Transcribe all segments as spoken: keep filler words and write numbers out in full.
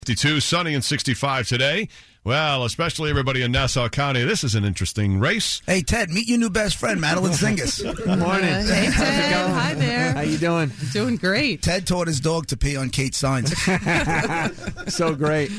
fifty-two, sunny and sixty-five today. Well, especially everybody in Nassau County, this is an interesting race. Hey, Ted, meet your new best friend, Madeline Singus. Good morning. Uh, hey, How's Ted. it going? Hi there. How you doing? Doing great. Ted taught his dog to pee on Kate's signs. So great.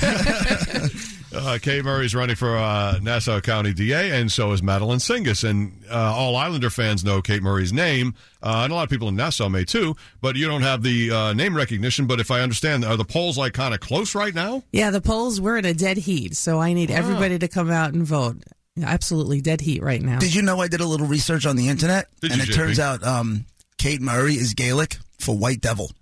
Uh, Kate Murray's running for uh, Nassau County D A, and so is Madeline Singus. And uh, all Islander fans know Kate Murray's name, uh, and a lot of people in Nassau may too, but you don't have the uh, name recognition. But if I understand, are the polls like kind of close right now? Yeah, the polls, we're in a dead heat, so I need Ah. everybody to come out and vote. Absolutely dead heat right now. Did you know I did a little research on the internet? Did and you, it J P? turns out um, Kate Murray is Gaelic for white devil.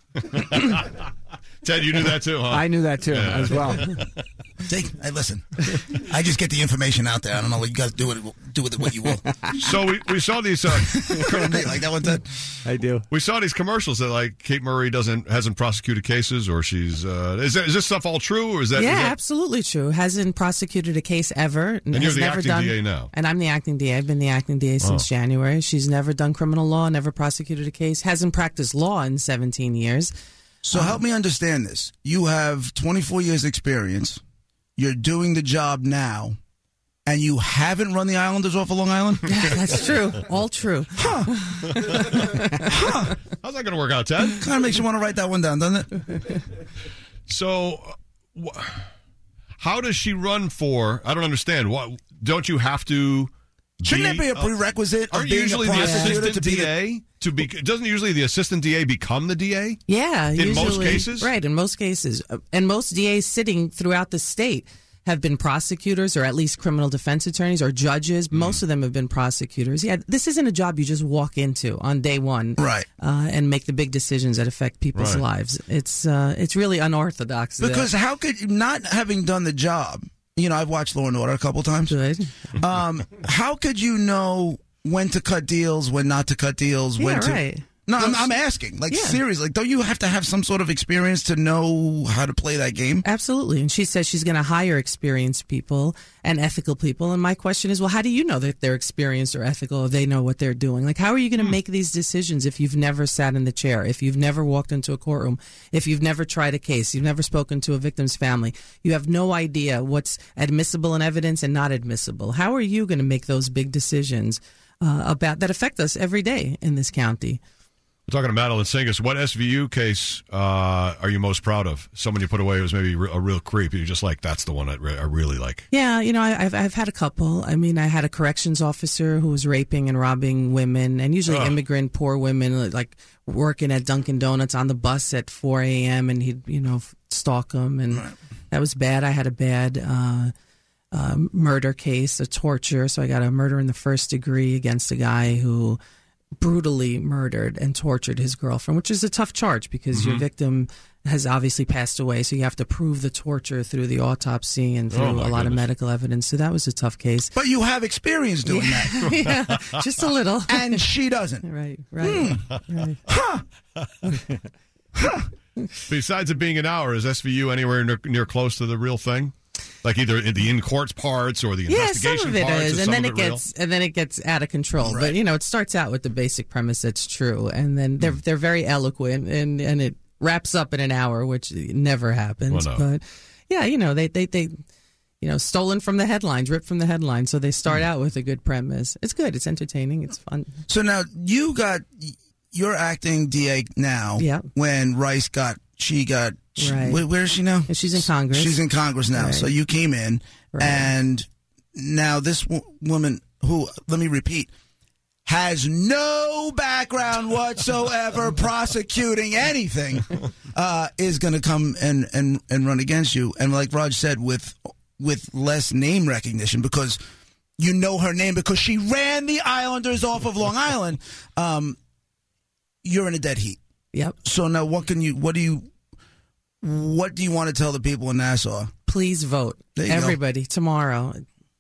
Ted, you knew that too, huh? I knew that too Yeah. as well. See, hey, listen, I just get the information out there. I don't know what you guys do with it, do with it what you will. So we, we saw these uh, Like that one, Ted? I do. we saw these commercials that like Kate Murray doesn't hasn't prosecuted cases, or she's uh, is that, is this stuff all true, or is that? yeah, is that absolutely true. Hasn't prosecuted a case ever. And you're has the never acting done, D A now. And I'm the acting D A. I've been the acting D A since January. She's never done criminal law, never prosecuted a case, hasn't practiced law in seventeen years. So help me understand this. You have twenty-four years experience. You're doing the job now, and you haven't run the Islanders off of Long Island? That's true. All true. How's that going to work out, Ted? Kind of makes you want to write that one down, doesn't it? So, uh, wh- how does she run for? I don't understand. What don't you have to? Shouldn't be, that be a prerequisite uh, of aren't being usually a the prosecutor assistant to be D the... A to be? Doesn't usually the assistant D A become the D A? Yeah, In usually, most cases? right? In most cases, Uh, and most D As sitting throughout the state have been prosecutors, or at least criminal defense attorneys, or judges. Mm. Most of them have been prosecutors. Yeah, this isn't a job you just walk into on day one, Right. Uh, and make the big decisions that affect people's Right. lives. It's uh, it's really unorthodox. Because how could you, not having done the job, you know, I've watched Law and Order a couple times. good. Um, how could you know when to cut deals, when not to cut deals, when Yeah, to... right. No, I'm, I'm asking. Like, Yeah. seriously, like, don't you have to have some sort of experience to know how to play that game? Absolutely. And she says she's going to hire experienced people and ethical people. And my question is, well, how do you know that they're experienced or ethical, or they know what they're doing? Like, how are you going to make these decisions if you've never sat in the chair, if you've never walked into a courtroom, if you've never tried a case, you've never spoken to a victim's family? You have no idea what's admissible in evidence and not admissible. How are you going to make those big decisions uh, about that affect us every day in this county? We're talking to Madeline Singus. What S V U case uh, are you most proud of? Someone you put away who was maybe re- a real creep. You're just like, that's the one I, re- I really like. Yeah, you know, I, I've I've had a couple. I mean, I had a corrections officer who was raping and robbing women, and usually Ugh. immigrant poor women, like working at Dunkin' Donuts on the bus at four a.m. and he'd, you know, stalk them, and that was bad. I had a bad uh, uh, murder case, a torture. So I got a murder in the first degree against a guy who brutally murdered and tortured his girlfriend, which is a tough charge because your victim has obviously passed away, so you have to prove the torture through the autopsy and through Oh, my a lot of goodness. medical evidence. So that was a tough case. But you have experience doing that. Yeah, just a little. And she doesn't. Right, right, right. Besides it being an hour, is S V U anywhere near, near close to the real thing? Like either in the in courts parts or the Yeah, investigation some of it parts? is, Is and some then of it real? gets and then it gets out of control. Right. But you know, it starts out with the basic premise that's true, and then they're they're very eloquent, and, and it wraps up in an hour, which never happens. Well, no. But yeah, you know, they they they. You know, stolen from the headlines, ripped from the headlines. So they start out with a good premise. It's good. It's entertaining. It's fun. So now you got, you're acting D A now. Yeah. When Rice got, she got, she- Right. where, where is she now? And she's in Congress. She's in Congress now. Right. So you came in, Right. and now this w- woman who, let me repeat, has no background whatsoever prosecuting anything, uh, is going to come and, and, and run against you. And like Raj said, with with less name recognition, because you know her name because she ran the Islanders off of Long Island. Um, you're in a dead heat. Yep. So now, what can you? What do you? What do you want to tell the people in Nassau? Please vote. There you go. Everybody tomorrow.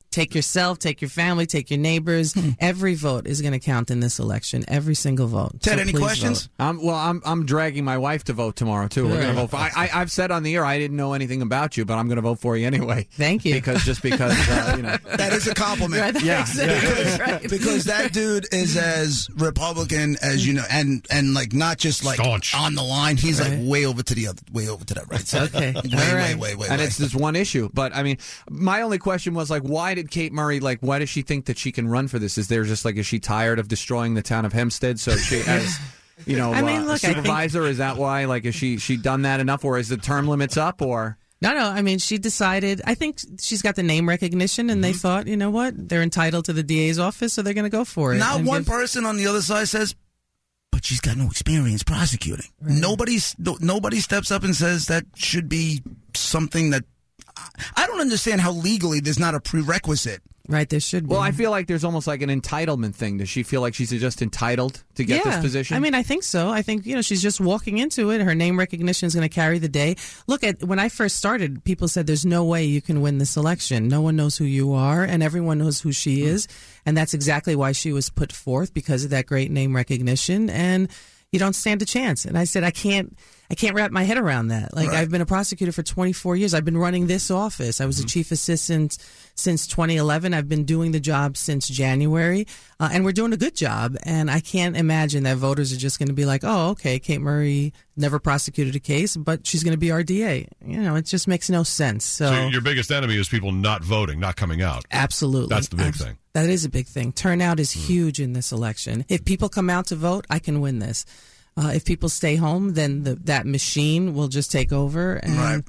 Take yourself, take your family, take your neighbors. Every vote is going to count in this election. Every single vote. Ted, So any please questions? vote. Um, well, I'm I'm dragging my wife to vote tomorrow too. We're Right. going to vote for. I, I I've said on the air I didn't know anything about you, but I'm going to vote for you anyway. Thank you. Because just because uh, you know. That is a compliment. Right, Yeah, exactly because, right. because that dude is as Republican as you know, and and like not just like Staunch. on the line. He's Right. like way over to the other, way over to that right side. Okay. way, All way, right. way, way, And way. it's this one issue. But I mean, my only question was like, why did Kate Murray like? Why does she think that she can run for this? Is there just like, is she tired of destroying the town of Hempstead? So she as you know, I mean, uh, look, I think- supervisor. Is that why? Like, is she she done that enough, or is the term limits up, or? No, no. I mean, she decided. I think she's got the name recognition, and they thought, you know what, they're entitled to the D A's office, so they're going to go for it. Not And one give- person on the other side says, but she's got no experience prosecuting. Nobody's no, nobody steps up and says that should be something that I don't understand how legally there's not a prerequisite. Right, there should be. Well, I feel like there's almost like an entitlement thing. Does she feel like she's just entitled to get yeah. this position? I mean, I think so. I think, you know, she's just walking into it. Her name recognition is going to carry the day. Look, at when I first started, people said there's no way you can win this election. No one knows who you are, and everyone knows who she is. And that's exactly why she was put forth, because of that great name recognition. And you don't stand a chance. And I said, I can't. I can't wrap my head around that. Like, Right. I've been a prosecutor for twenty-four years. I've been running this office. I was a chief assistant since twenty eleven. I've been doing the job since January, uh, and we're doing a good job. And I can't imagine that voters are just going to be like, oh, okay, Kate Murray never prosecuted a case, but she's going to be our D A. You know, it just makes no sense. So, So your biggest enemy is people not voting, not coming out. absolutely. That's the big Abs- thing. That is a big thing. Turnout is huge in this election. If people come out to vote, I can win this. Uh, if people stay home, then the, that machine will just take over. And Right.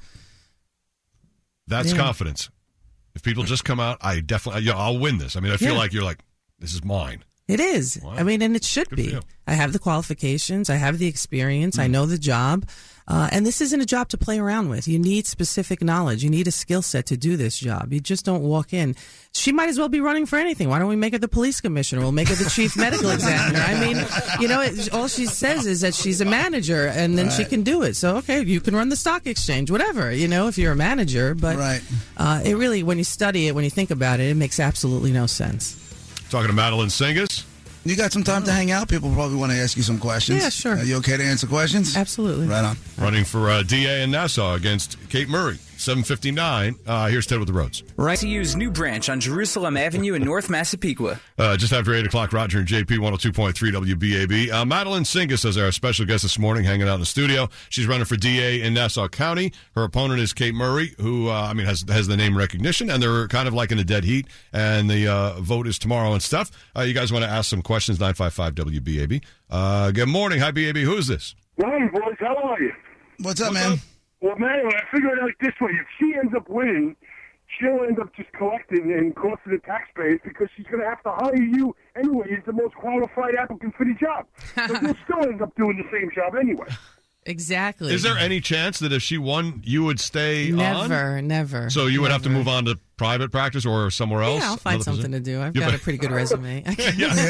That's Yeah. confidence. If people just come out, I definitely, yeah, I'll win this. I mean, I feel Yeah. like you're like, this is mine. It is. Wow. I mean, and it should Good for be. you. I have the qualifications. I have the experience. Hmm. I know the job. Uh, and this isn't a job to play around with. You need specific knowledge. You need a skill set to do this job. You just don't walk in. She might as well be running for anything. Why don't we make her the police commissioner? We'll make her the chief medical examiner. I mean, you know, it, all she says is that she's a manager, and then she can do it. So, okay, you can run the stock exchange, whatever, you know, if you're a manager. But Right. uh, it really, when you study it, when you think about it, it makes absolutely no sense. Talking to Madeline Singas. You got some time to hang out? People probably want to ask you some questions. Yeah, sure. Are you okay to answer questions? Absolutely. Right on. Running for uh, D A in Nassau against Kate Murray. seven fifty-nine. Uh, here's Ted with the roads. Right. C U's new branch on Jerusalem Avenue in North Massapequa. Uh, just after eight o'clock, Roger and J P, one oh two point three W B A B. Uh, Madeline Singas is our special guest this morning, hanging out in the studio. She's running for D A in Nassau County. Her opponent is Kate Murray, who, uh, I mean, has has the name recognition, and they're kind of like in a dead heat, and the uh, vote is tomorrow and stuff. Uh, you guys want to ask some questions, nine five five W B A B. Uh, good morning. Hi, B A B. Who is this? Hey, boys, how are you? What's up, What's man? up? Well, man, I figured it like this way. If she ends up winning, she'll end up just collecting and costing the taxpayers because she's going to have to hire you anyway. You're the most qualified applicant for the job. So you'll still end up doing the same job anyway. Exactly. Is there any chance that if she won, you would stay on? Never, never. So you would have to never. move on to private practice or somewhere else? Yeah, I'll find Another something position? to do. I've You got a bet. pretty good resume. Maybe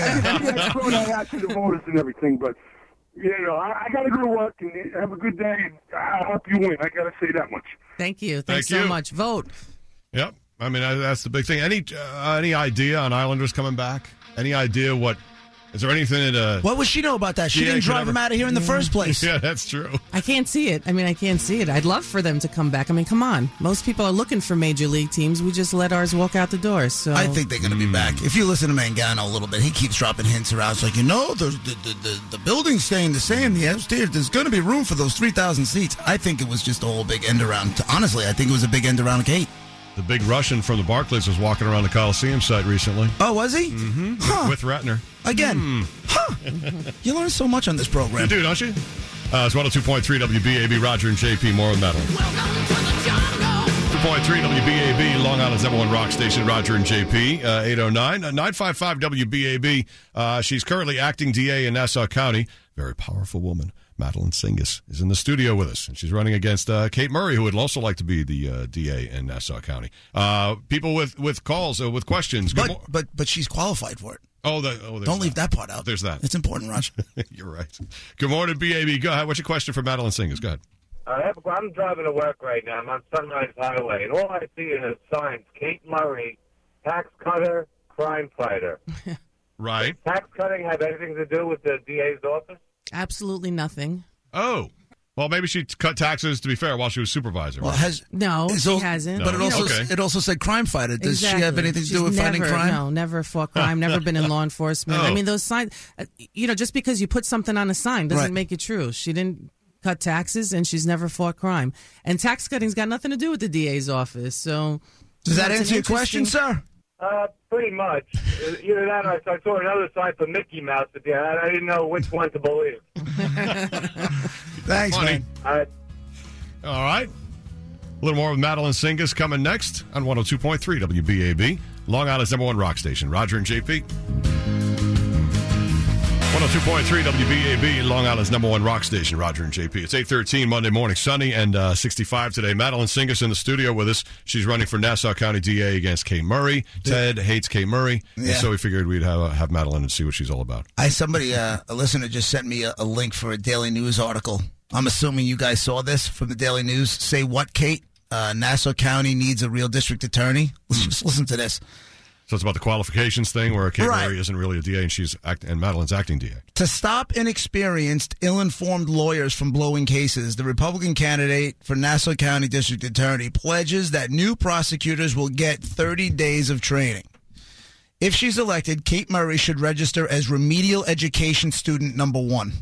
I throw that out to the voters and everything, but, you know, I, I got to go to work and have a good day, and I'll help you win. I got to say that much. Thank you. Thanks Thank so you. much. Vote. Yep. I mean, I- that's the big thing. Any uh, any idea on Islanders coming back? Any idea what? Is there anything that? Uh, What would she know about that? She Yeah, didn't could drive ever- him out of here in the first place. yeah, that's true. I can't see it. I mean, I can't see it. I'd love for them to come back. I mean, come on. Most people are looking for major league teams. We just let ours walk out the door. So I think they're going to be back. If you listen to Mangano a little bit, he keeps dropping hints around. It's like, you know, there's the, the, the, the building's staying the same. The upstairs, there's going to be room for those three thousand seats. I think it was just a whole big end around. Honestly, I think it was a big end around Kate. The big Russian from the Barclays was walking around the Coliseum site recently Oh, was he? Mm-hmm. Huh. with Ratner. Again. Huh. You learn so much on this program. You do, don't you? Uh, it's one oh two point three W B A B. Roger and J P. More with Madeline. two point three W B A B, Long Island's number one rock station, Roger and J P, uh, eight oh nine. Uh, nine five five W B A B. Uh, she's currently acting D A in Nassau County. Very powerful woman. Madeline Singas is in the studio with us, and she's running against uh, Kate Murray, who would also like to be the uh, D A in Nassau County. Uh, people with, with calls, uh, with questions. Good But, mo- but but she's qualified for it. oh, the, oh, there's Don't leave that part out. There's that. It's important, Raj. You're right. Good morning, B A B. Go ahead. What's your question for Madeline Singas? Go ahead. I have, I'm driving to work right now. I'm on Sunrise Highway, and all I see is signs: Kate Murray, tax cutter, crime fighter. Right. Does tax cutting have anything to do with the D A's office? Absolutely nothing. Oh. Well, maybe she cut taxes, to be fair, while she was supervisor. Well, right? has No, it's she al- hasn't. But it No. also Okay. it also said crime fighter. Does she have Exactly. anything to She's do with fighting never- crime? No, never fought crime, never been in law enforcement. Oh. I mean, those signs, uh, you know, just because you put something on a sign doesn't Right. make it true. She didn't cut taxes, and she's never fought crime. And tax cutting's got nothing to do with the D A's office. So, Does that you know, it's answer an your question, interesting- sir? Uh, pretty much. Uh, Either that or I saw another sign for Mickey Mouse at the end. I didn't know which one to believe. Thanks, Funny. man. Uh, All right. A little more with Madeline Singas coming next on one oh two point three W B A B, Long Island's number one rock station. Roger and J P. one oh two point three W B A B, Long Island's number one rock station. Roger and J P. It's eight thirteen Monday morning, sunny and uh, sixty-five today. Madeline Singas in the studio with us. She's running for Nassau County D A against Kate Murray. Ted hates Kate Murray, and Yeah. so we figured we'd have, uh, have Madeline and see what she's all about. I somebody uh, a listener just sent me a, a link for a Daily News article. I'm assuming you guys saw this from the Daily News. Say what, Kate? Uh, Nassau County needs a real district attorney. Let's just listen to this. So it's about the qualifications thing where Kate Right. Murray isn't really a D A and she's act- and Madeline's acting D A. To stop inexperienced, ill-informed lawyers from blowing cases, the Republican candidate for Nassau County District Attorney pledges that new prosecutors will get thirty days of training. If she's elected, Kate Murray should register as remedial education student number one.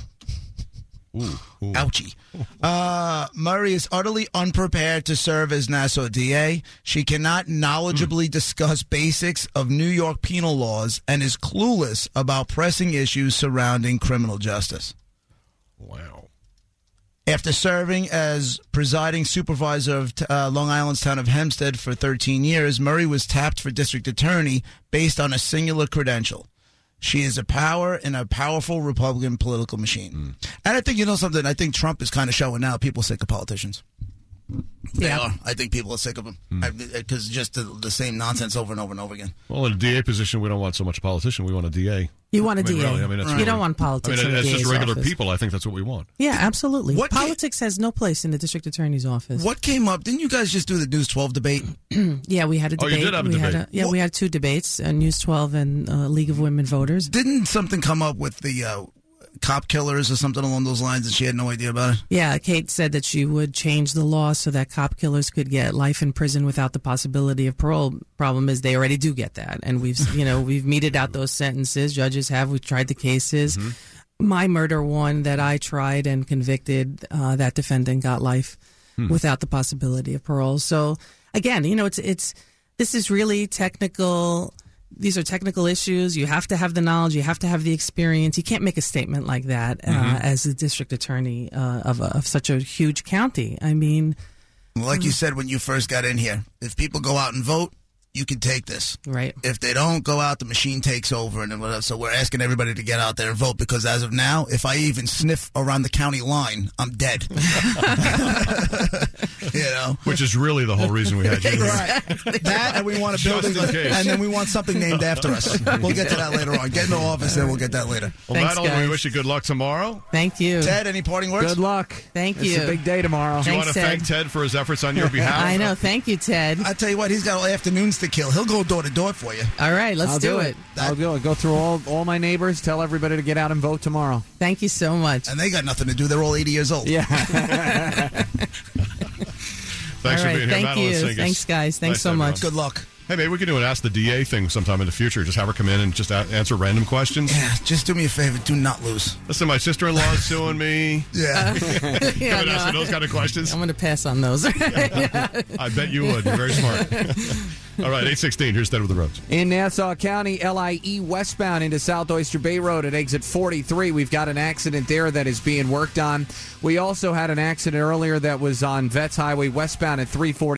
Ooh, ooh. Ouchie. Uh, Murray is utterly unprepared to serve as Nassau D A. She cannot knowledgeably discuss basics of New York penal laws and is clueless about pressing issues surrounding criminal justice. Wow. After serving as presiding supervisor of uh, Long Island's town of Hempstead for thirteen years, Murray was tapped for district attorney based on a singular credential. She is a power in a powerful Republican political machine. Mm. And I think, you know something, I think Trump is kind of showing now people are sick of politicians. They Yeah. are. I think people are sick of them. Because just the, the same nonsense over and over and over again. Well, in a D A position, we don't want so much a politician. We want a D A. You want a I mean, D A. really, I mean, that's you really- don't want I politics mean, in the it's D A's just regular office. people. I think that's what we want. Yeah, absolutely. What ca- Politics has no place in the district attorney's office. What came up? Didn't you guys just do the News twelve debate? Yeah, we had a Oh, debate. you did have a we debate. Had a, yeah, What- we had two debates, uh, News twelve and uh, League of Women Voters. Didn't something come up with the uh, cop killers or something along those lines and she had no idea about it? Yeah, Kate said that she would change the law so that cop killers could get life in prison without the possibility of parole. Problem is, they already do get that, and we've you know we've meted out those sentences. Judges have. We've tried the cases. My murder one that I tried and convicted, uh, that defendant got life without the possibility of parole. So again, you know, it's it's this is really technical. These are technical issues. You have to have the knowledge. You have to have the experience. You can't make a statement like that uh, as the district attorney uh, of, a, of such a huge county. I mean, Like you said when you first got in here, if people go out and vote, you can take this. right. If they don't go out, the machine takes over and then whatever. So we're asking everybody to get out there and vote because as of now, if I even sniff around the county line, I'm dead. You know? Which is really the whole reason we had you. Right. That and we want a Just building, in case. and then we want something named after us. We'll get to that later on. Get in the office, and we'll get that later. Well, Thanks, Madeline, we guys. wish you good luck tomorrow. Thank you. Ted, any parting words? Good luck. Thank It's you. a big day tomorrow. Do you Thanks, want to Ted. thank Ted for his efforts on your behalf? I know. Thank you, Ted. I tell you what, he's got all afternoons to kill. He'll go door to door for you. All right, let's I'll do, it. I'll do it. Go through all, all my neighbors. Tell everybody to get out and vote tomorrow. Thank you so much. And they got nothing to do. They're all eighty years old. Yeah. Thanks All right, for being here, thank Madeline you. Singas. Thanks, guys. Thanks Nice so to have you much. on. Good luck. Hey, maybe we can do an Ask the D A thing sometime in the future. Just have her come in and just a- answer random questions. Yeah, just do me a favor. Do not lose. Listen, my sister-in-law is suing me. Yeah. Yeah, Haven't asked no, me those kind of questions. I'm going to pass on those. I bet you would. You're very smart. All right, eight sixteen. Here's Ted with the roads. In Nassau County, L I E westbound into South Oyster Bay Road at exit forty-three. We've got an accident there that is being worked on. We also had an accident earlier that was on Vets Highway westbound at three forty.